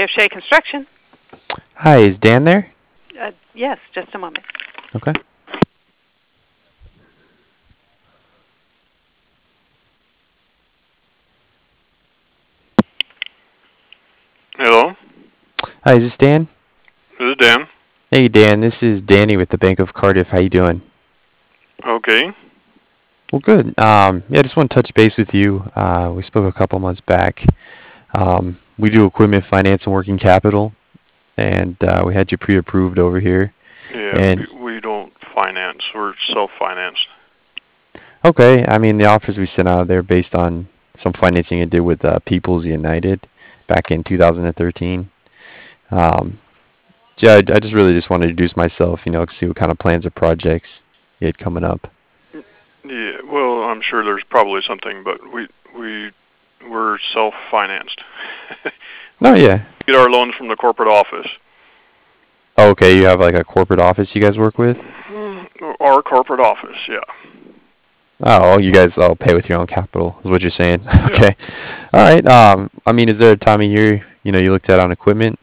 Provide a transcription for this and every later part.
Shea Construction. Hi, is Dan there? Yes, just a moment. Okay. Hello, Hi, is this Dan? this is Dan. Hey, Dan, this is Danny with the Bank of Cardiff. How you doing? Okay. Well, good. Yeah, I just want to touch base with you. We spoke a couple months back. We do equipment finance and working capital, and we had you pre-approved over here. Yeah, And we don't finance. We're self-financed. okay, I mean the offers we sent out they're based on some financing I did with People's United back in 2013. Um, yeah, I just really just want to introduce myself, see what kind of plans or projects you had coming up. Yeah, well, I'm sure there's probably something, but we're self-financed. Oh We yeah. get our loans from the corporate office. Oh, okay, you have like a corporate office you guys work with? Our corporate office, yeah. Oh, you guys all pay with your own capital, is what you're saying. Yeah. Okay. All right. I mean, is there a time of year, you looked at on equipment?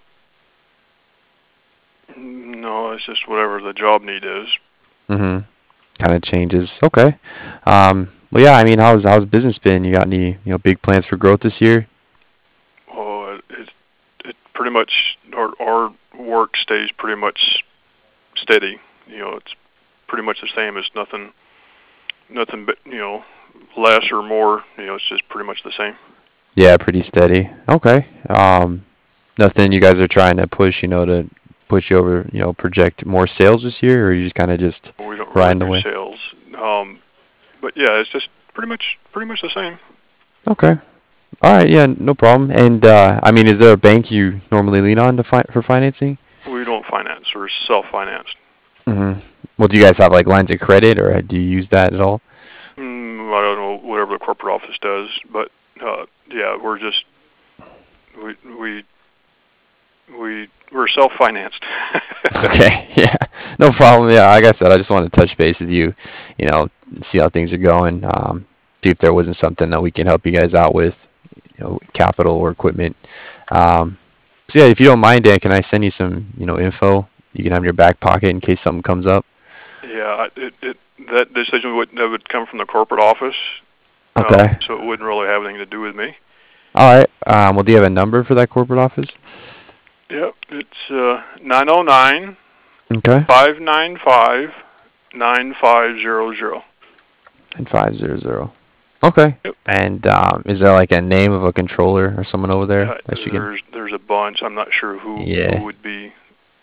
No, it's just whatever the job need is. Mm-hmm. Kind of changes. Okay. Well, yeah, I mean, how's business been? You got any, big plans for growth this year? Oh, it pretty much our work stays pretty much steady. It's pretty much the same. It's nothing but less or more. It's just pretty much the same. Yeah, pretty steady. Okay. Nothing you guys are trying to push, to push you over, project more sales this year, or you just kind of just We don't really riding do away? sales, but yeah, it's just pretty much the same. Okay. All right. Yeah, no problem. And I mean, is there a bank you normally lean on for financing? We don't finance. We're self-financed. Mm-hmm. Well, do you guys have like lines of credit, or do you use that at all? I don't know whatever the corporate office does, but yeah, we we we're self-financed. Okay, yeah, no problem. Yeah, like I said, I just wanted to touch base with you, see how things are going. See if there wasn't something that we can help you guys out with, capital or equipment. Um, so yeah, if you don't mind, Dan, can I send you some, info you can have in your back pocket in case something comes up? Yeah, that decision that would come from the corporate office, Okay. so it wouldn't really have anything to do with me. All right. Well, do you have a number for that corporate office? Yep, it's 909 Okay. 595 9500. 9500. Okay. Yep. And is there like a name of a controller or someone over there Yeah, that she can? there's a bunch. I'm not sure who Yeah. would be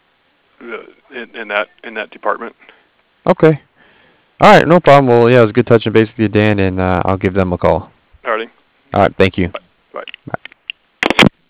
in that department. Okay. All right, no problem. Well, yeah, it was good touching base with you, Dan, and I'll give them a call. Alrighty. All right, thank you. Bye. Bye.